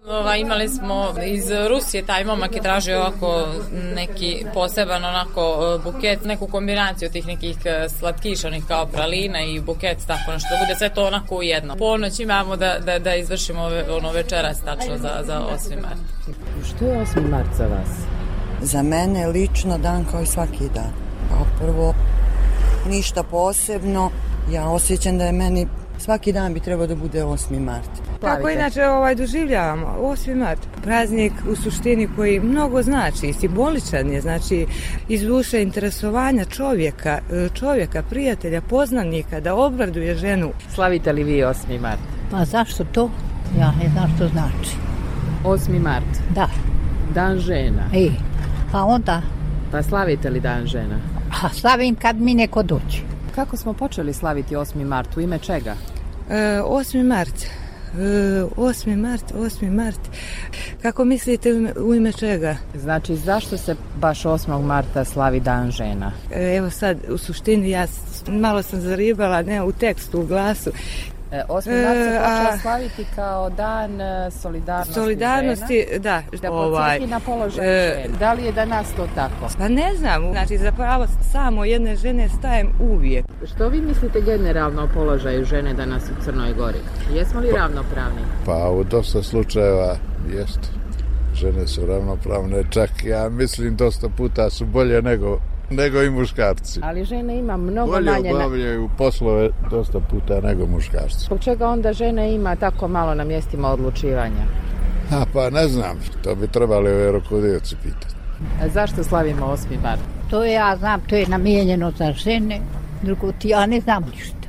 Imali smo iz Rusije, taj momak je tražio ovako neki poseban onako buket, neku kombinaciju tih nekih slatkiša, onih kao pralina i buket, tako nešto, da bude sve to onako u jedno. Ponoć imamo da izvršimo večeras tačno za 8. mart. Što je 8. mart za vas? Za mene lično dan kao i svaki dan. Kao prvo, ništa posebno. Ja osjećam da je meni svaki dan bi trebao da bude 8. mart. Kako inače doživljavamo 8. mart? Praznik u suštini koji mnogo znači, simboličan je, znači iz duše interesovanja čovjeka, prijatelja, poznanika, da obraduje ženu. Slavite li vi 8. mart? Pa zašto to? Ja ne znam što znači. 8. mart? Da. Dan žena? Pa onda? Pa slavite li dan žena? Slavim kad mi neko dođe. Kako smo počeli slaviti 8. mart? U ime čega? 8. mart. Kako mislite u ime čega? Znači, zašto se baš 8. marta slavi dan žena? Evo sad, u suštini ja malo sam zaribala, ne u tekstu, u glasu. 8. mart se počeo slaviti kao dan solidarnosti žena. Da. Da podsjeti na položaj žena. Da li je danas to tako? Pa ne znam, znači za pravo samo jedne žene stajem uvijek. Što vi mislite generalno o položaju žene danas u Crnoj Gori? Jesmo li ravnopravni? Pa u dosta slučajeva jeste. Žene su ravnopravne, čak ja mislim dosta puta su bolje nego i muškarci. Ali žene ima mnogo bolje manje... Bolje obavljaju poslove dosta puta nego muškarci. Zbog čega onda žene ima tako malo na mjestima odlučivanja? Pa ne znam, to bi trebali ove rukovodioci pitati. Zašto slavimo 8. mart? To ja znam, to je namijenjeno za žene, drugo ti ja ne znam ništa.